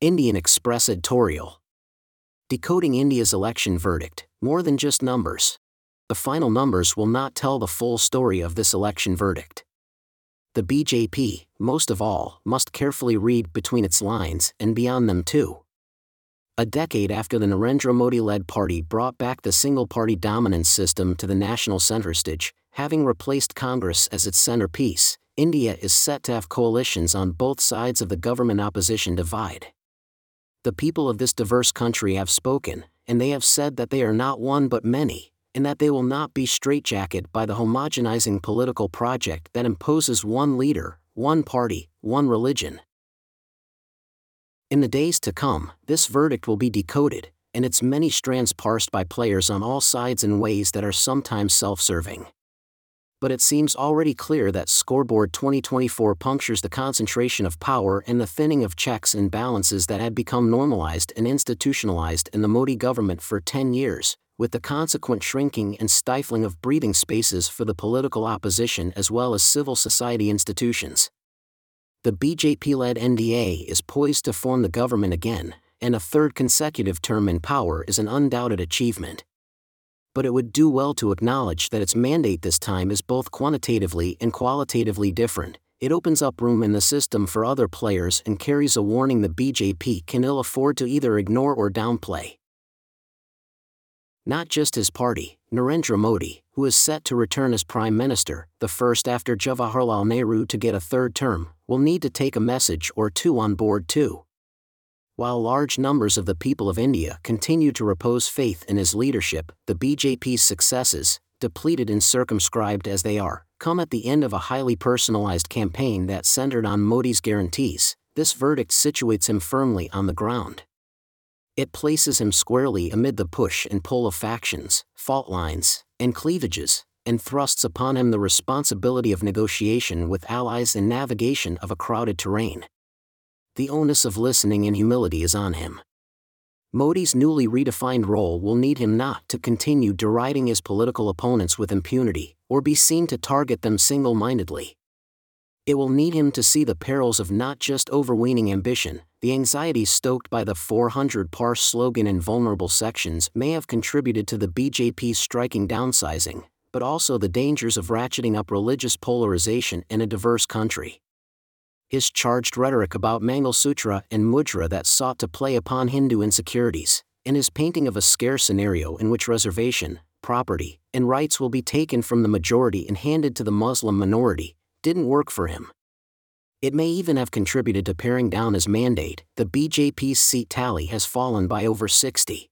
Indian Express editorial. Decoding India's election verdict, more than just numbers. The final numbers will not tell the full story of this election verdict. The BJP, most of all, must carefully read between its lines and beyond them too. A decade after the Narendra Modi-led party brought back the single-party dominance system to the national center stage, having replaced Congress as its centerpiece, India is set to have coalitions on both sides of the government-opposition divide. The people of this diverse country have spoken, and they have said that they are not one but many, and that they will not be straitjacketed by the homogenizing political project that imposes one leader, one party, one religion. In the days to come, this verdict will be decoded, and its many strands parsed by players on all sides in ways that are sometimes self-serving. But it seems already clear that Scoreboard 2024 punctures the concentration of power and the thinning of checks and balances that had become normalized and institutionalized in the Modi government for 10 years, with the consequent shrinking and stifling of breathing spaces for the political opposition as well as civil society institutions. The BJP-led NDA is poised to form the government again, and a third consecutive term in power is an undoubted achievement. But it would do well to acknowledge that its mandate this time is both quantitatively and qualitatively different. It opens up room in the system for other players and carries a warning the BJP can ill afford to either ignore or downplay. Not just his party, Narendra Modi, who is set to return as Prime Minister, the first after Jawaharlal Nehru to get a third term, will need to take a message or two on board too. While large numbers of the people of India continue to repose faith in his leadership, the BJP's successes, depleted and circumscribed as they are, come at the end of a highly personalized campaign that centered on Modi's guarantees. This verdict situates him firmly on the ground. It places him squarely amid the push and pull of factions, fault lines, and cleavages, and thrusts upon him the responsibility of negotiation with allies and navigation of a crowded terrain. The onus of listening and humility is on him. Modi's newly redefined role will need him not to continue deriding his political opponents with impunity, or be seen to target them single-mindedly. It will need him to see the perils of not just overweening ambition. The anxieties stoked by the 400-par slogan in vulnerable sections may have contributed to the BJP's striking downsizing, but also the dangers of ratcheting up religious polarization in a diverse country. His charged rhetoric about Mangalsutra and Mudra that sought to play upon Hindu insecurities, and his painting of a scare scenario in which reservation, property, and rights will be taken from the majority and handed to the Muslim minority, didn't work for him. It may even have contributed to paring down his mandate. The BJP's seat tally has fallen by over 60.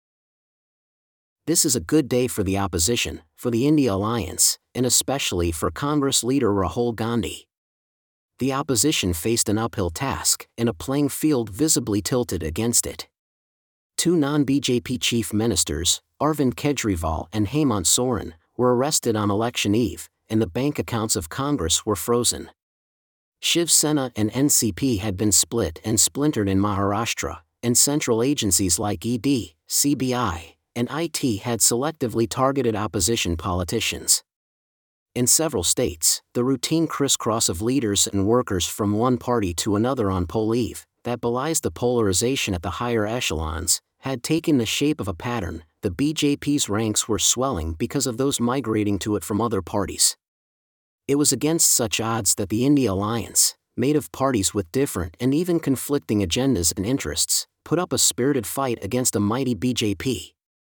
This is a good day for the opposition, for the India Alliance, and especially for Congress leader Rahul Gandhi. The opposition faced an uphill task, and a playing field visibly tilted against it. Two non-BJP chief ministers, Arvind Kejriwal and Hemant Soren, were arrested on election eve, and the bank accounts of Congress were frozen. Shiv Sena and NCP had been split and splintered in Maharashtra, and central agencies like ED, CBI, and IT had selectively targeted opposition politicians. In several states, the routine crisscross of leaders and workers from one party to another on poll eve, that belies the polarization at the higher echelons, had taken the shape of a pattern. The BJP's ranks were swelling because of those migrating to it from other parties. It was against such odds that the India Alliance, made of parties with different and even conflicting agendas and interests, put up a spirited fight against a mighty BJP.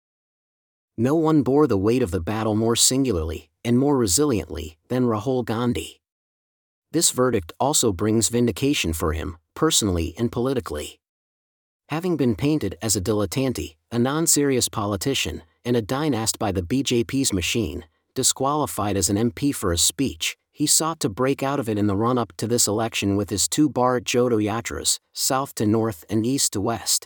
No one bore the weight of the battle more singularly and more resiliently than Rahul Gandhi. This verdict also brings vindication for him, personally and politically. Having been painted as a dilettante, a non-serious politician, and a dynast by the BJP's machine, disqualified as an MP for a speech, he sought to break out of it in the run-up to this election with his two Bharat Jodo Yatras, south to north and east to west.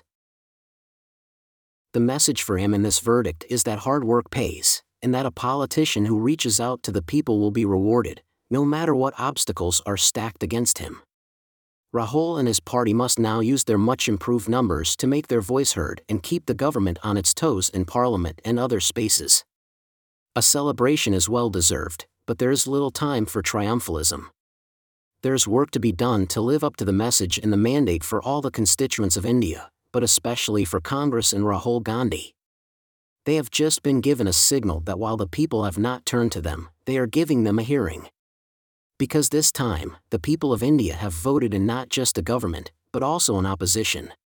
The message for him in this verdict is that hard work pays, and that a politician who reaches out to the people will be rewarded, no matter what obstacles are stacked against him. Rahul and his party must now use their much-improved numbers to make their voice heard and keep the government on its toes in Parliament and other spaces. A celebration is well-deserved, but there is little time for triumphalism. There's work to be done to live up to the message and the mandate for all the constituents of India, but especially for Congress and Rahul Gandhi. They have just been given a signal that while the people have not turned to them, they are giving them a hearing. Because this time, the people of India have voted in not just a government, but also an opposition.